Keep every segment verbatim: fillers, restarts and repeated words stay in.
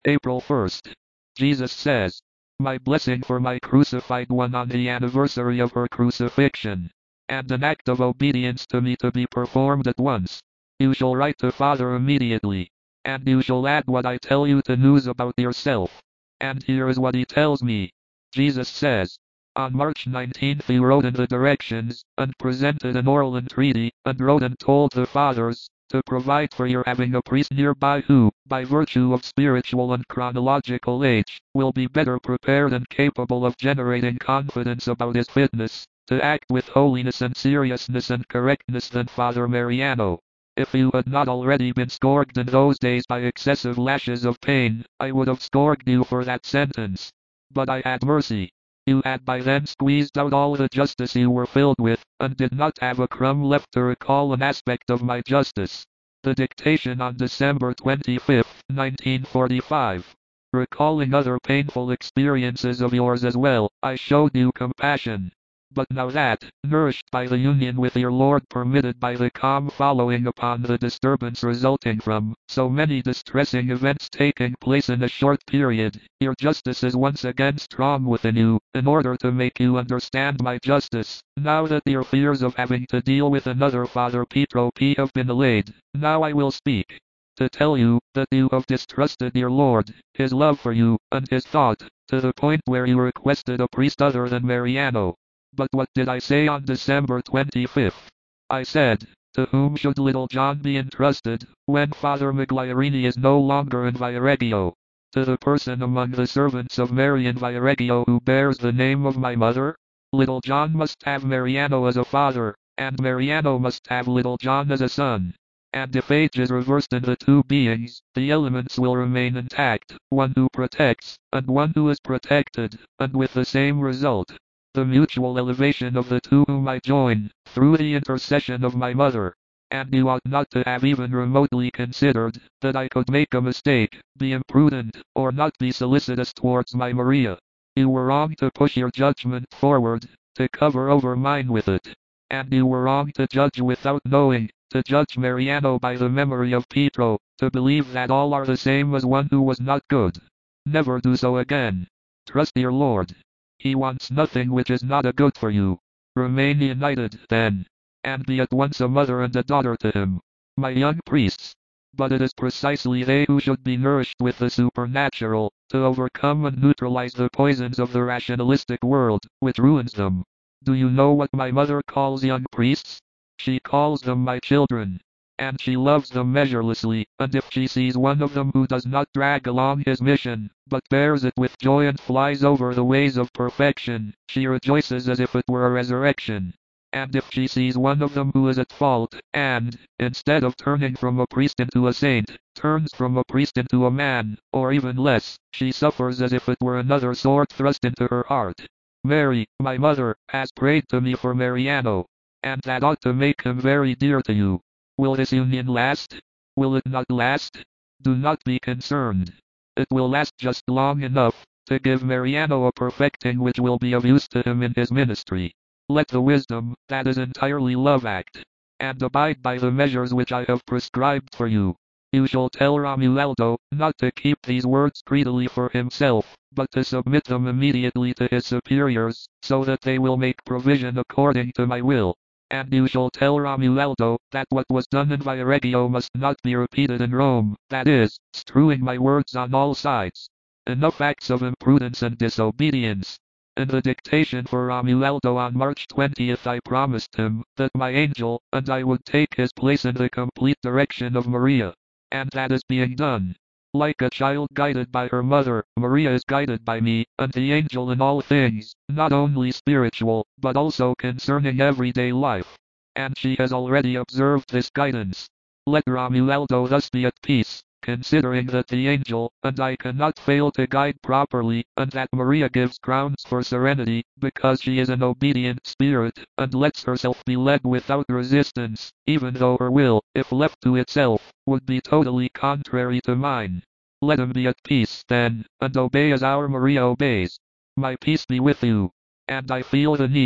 April first. Jesus says, "My blessing for my crucified one on the anniversary of her crucifixion, and an act of obedience to me to be performed at once. You shall write to Father immediately, and you shall add what I tell you to news about yourself." And here is what he tells me. Jesus says, on March nineteenth he wrote in the directions, and presented an oral entreaty, and wrote and told the fathers, to provide for your having a priest nearby who, by virtue of spiritual and chronological age, will be better prepared and capable of generating confidence about his fitness, to act with holiness and seriousness and correctness than Father Mariano. If you had not already been scourged in those days by excessive lashes of pain, I would have scourged you for that sentence. But I had mercy. You had by then squeezed out all the justice you were filled with, and did not have a crumb left to recall an aspect of my justice. The dictation on December twenty-fifth, nineteen forty-five. Recalling other painful experiences of yours as well, I showed you compassion. But now that, nourished by the union with your Lord permitted by the calm following upon the disturbance resulting from so many distressing events taking place in a short period, your justice is once again strong within you, in order to make you understand my justice, now that your fears of having to deal with another Father Pietro P have been allayed, now I will speak. To tell you, that you have distrusted your Lord, his love for you, and his thought, to the point where you requested a priest other than Mariano. But what did I say on December twenty-fifth? I said, to whom should little John be entrusted, when Father Migliorini is no longer in Viareggio? To the person among the servants of Mary in Viareggio who bears the name of my mother? Little John must have Mariano as a father, and Mariano must have little John as a son. And if age is reversed in the two beings, the elements will remain intact, one who protects, and one who is protected, and with the same result. The mutual elevation of the two whom I join, through the intercession of my mother. And you ought not to have even remotely considered, that I could make a mistake, be imprudent, or not be solicitous towards my Maria. You were wrong to push your judgment forward, to cover over mine with it. And you were wrong to judge without knowing, to judge Mariano by the memory of Pietro, to believe that all are the same as one who was not good. Never do so again. Trust your Lord. He wants nothing which is not a good for you. Remain united, then, and be at once a mother and a daughter to him. My young priests. But it is precisely they who should be nourished with the supernatural, to overcome and neutralize the poisons of the rationalistic world, which ruins them. Do you know what my mother calls young priests? She calls them my children. And she loves them measurelessly, and if she sees one of them who does not drag along his mission, but bears it with joy and flies over the ways of perfection, she rejoices as if it were a resurrection. And if she sees one of them who is at fault, and, instead of turning from a priest into a saint, turns from a priest into a man, or even less, she suffers as if it were another sword thrust into her heart. Mary, my mother, has prayed to me for Mariano, and that ought to make him very dear to you. Will this union last? Will it not last? Do not be concerned. It will last just long enough to give Mariano a perfecting which will be of use to him in his ministry. Let the wisdom, that is entirely love, act, and abide by the measures which I have prescribed for you. You shall tell Romualdo not to keep these words greedily for himself, but to submit them immediately to his superiors, so that they will make provision according to my will. And you shall tell Romualdo that what was done in Viareggio must not be repeated in Rome, that is, strewing my words on all sides. Enough acts of imprudence and disobedience. In the dictation for Romualdo on March twentieth I promised him that my angel and I would take his place in the complete direction of Maria. And that is being done. Like a child guided by her mother, Maria is guided by me, and the angel in all things, not only spiritual, but also concerning everyday life. And she has already observed this guidance. Let Romualdo thus be at peace, considering that the angel and I cannot fail to guide properly, and that Maria gives grounds for serenity, because she is an obedient spirit, and lets herself be led without resistance, even though her will, if left to itself, would be totally contrary to mine. Let him be at peace, then, and obey as our Maria obeys. My peace be with you. And I feel the need,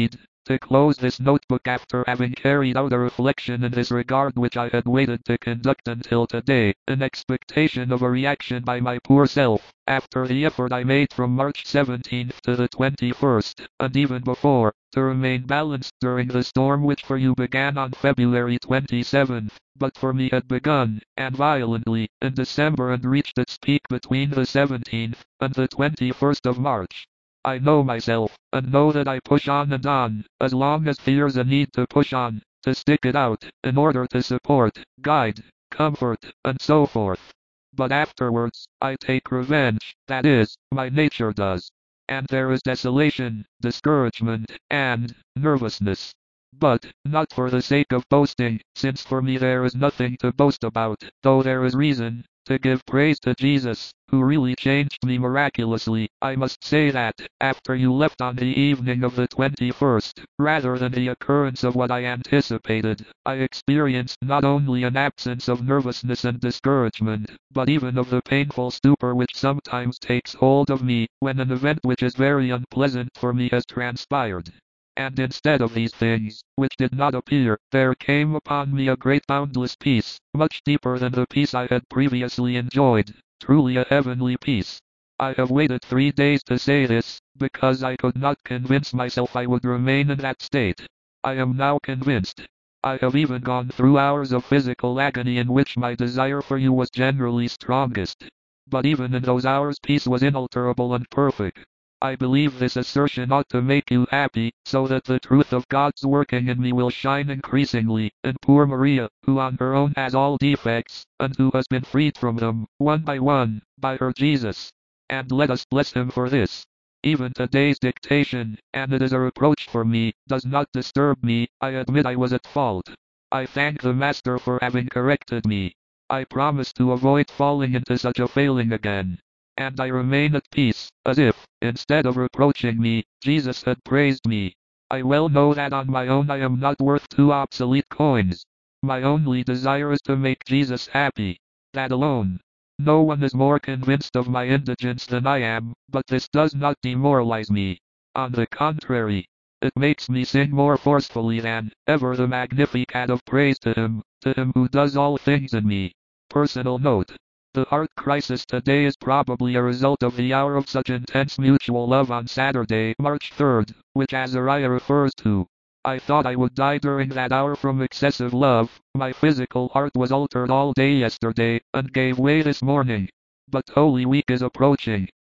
to close this notebook after having carried out a reflection in this regard which I had waited to conduct until today, in expectation of a reaction by my poor self, after the effort I made from March seventeenth to the twenty-first, and even before, to remain balanced during the storm which for you began on February twenty-seventh, but for me had begun, and violently, in December and reached its peak between the seventeenth and the twenty-first of March. I know myself, and know that I push on and on, as long as there's a need to push on, to stick it out, in order to support, guide, comfort, and so forth. But afterwards, I take revenge, that is, my nature does. And there is desolation, discouragement, and nervousness. But, not for the sake of boasting, since for me there is nothing to boast about, though there is reason to give praise to Jesus, who really changed me miraculously. I must say that, after you left on the evening of the twenty-first, rather than the occurrence of what I anticipated, I experienced not only an absence of nervousness and discouragement, but even of the painful stupor which sometimes takes hold of me, when an event which is very unpleasant for me has transpired. And instead of these things, which did not appear, there came upon me a great boundless peace, much deeper than the peace I had previously enjoyed, truly a heavenly peace. I have waited three days to say this, because I could not convince myself I would remain in that state. I am now convinced. I have even gone through hours of physical agony in which my desire for you was generally strongest. But even in those hours peace was inalterable and perfect. I believe this assertion ought to make you happy, so that the truth of God's working in me will shine increasingly, in poor Maria, who on her own has all defects, and who has been freed from them, one by one, by her Jesus. And let us bless him for this. Even today's dictation, and it is a reproach for me, does not disturb me. I admit I was at fault. I thank the Master for having corrected me. I promise to avoid falling into such a failing again. And I remain at peace, as if, instead of reproaching me, Jesus had praised me. I well know that on my own I am not worth two obsolete coins. My only desire is to make Jesus happy. That alone. No one is more convinced of my indigence than I am, but this does not demoralize me. On the contrary, it makes me sing more forcefully than ever the Magnificat of praise to him, to him who does all things in me. Personal note. The heart crisis today is probably a result of the hour of such intense mutual love on Saturday, March third, which Azariah refers to. I thought I would die during that hour from excessive love. My physical heart was altered all day yesterday, and gave way this morning. But Holy Week is approaching,